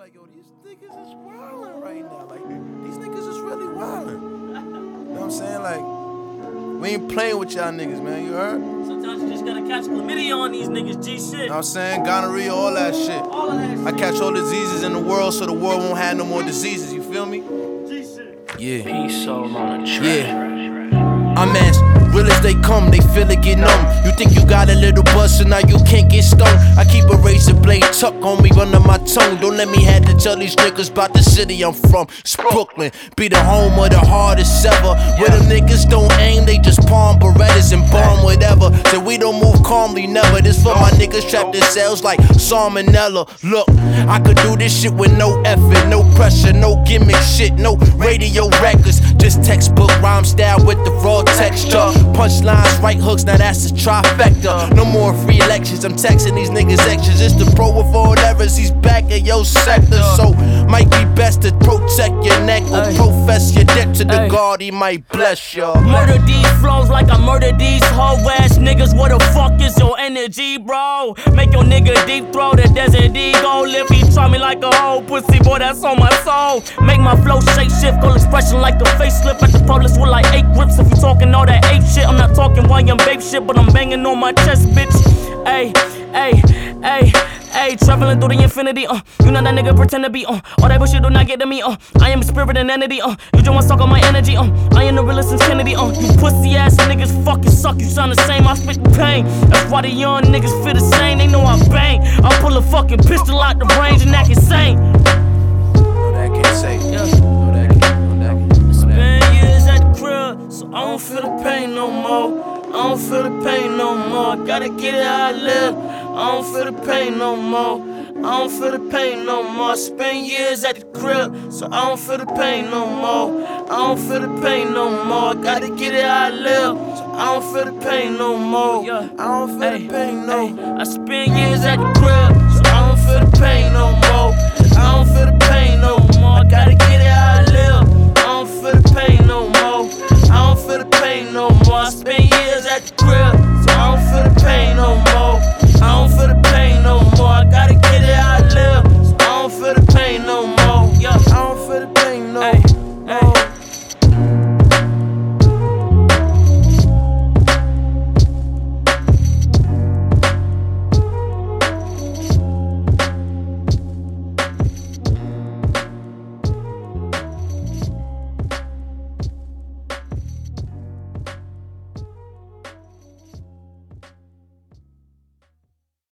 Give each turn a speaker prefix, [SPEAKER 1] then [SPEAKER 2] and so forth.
[SPEAKER 1] like, yo, these niggas is wildin' right now. Like, these niggas is really wildin'. You know what I'm saying? Like, we ain't playing with y'all niggas, man. You heard?
[SPEAKER 2] Sometimes you just gotta catch chlamydia on these niggas, G shit.
[SPEAKER 1] You know what I'm saying? Gonorrhea, all that shit.
[SPEAKER 2] All of that shit.
[SPEAKER 1] I catch all diseases in the world so the world won't have no more diseases. You feel me?
[SPEAKER 2] G shit.
[SPEAKER 1] Yeah.
[SPEAKER 3] Peace soul on a track.
[SPEAKER 1] Yeah. I'm as real as they come, they feel it get numb. You think you got a little buzz, so now you can't get stung. I keep a razor blade tucked on me under my tongue. Don't let me have to tell these niggas about the city I'm from. It's Brooklyn, be the home of the hardest ever. Where them niggas don't aim, they just palm Berettas and bomb whatever. So we don't move calmly, never. This for my niggas trapped in cells like salmonella. Look, I could do this shit with no effort, no pressure, no gimmick shit, no radio records. Just textbook rhyme style with the raw texture. Punchlines, right hooks, now that's a trifecta. No more free lectures, I'm texting these niggas extras. It's the pro with all errors, he's back in your sector. So, might be best to protect your neck or profess your debt to the God, he might bless ya.
[SPEAKER 2] Murder these flows like I murder these hoe ass niggas. What the fuck is your energy, bro? Make your nigga deep throw the desert eagle. If he try me like a hoe pussy, boy, that's on my soul. Make my flow shape shift, goal expression like a facelift. At the police with like 8 grips. If you talking all that ape shit, I'm not talking YM babe shit, but I'm banging on my chest, bitch. Ayy, ayy, ayy, ayy, traveling through the infinity, you know that nigga pretend to be, all that bullshit do not get to me, I am a spirit and entity, you just wanna suck on my energy, I am the realest since Kennedy, you pussy ass niggas fucking suck, you sound the same, I spit pain, that's why the young niggas feel the same, they know I bang, I pull a fucking pistol out the range and act insane.
[SPEAKER 1] No, that can't say, no, that can't.
[SPEAKER 2] Spend years at the crib, so I don't feel the pain no more. I don't feel the pain no more. Gotta get it how I live. I don't feel the pain no more. I don't feel the pain no more. I spend years at the crib, so I don't feel the pain no more. I don't feel the pain no more. Gotta get it how I live, so I don't feel the pain no more. I don't feel the pain no more. I spend years at the crib,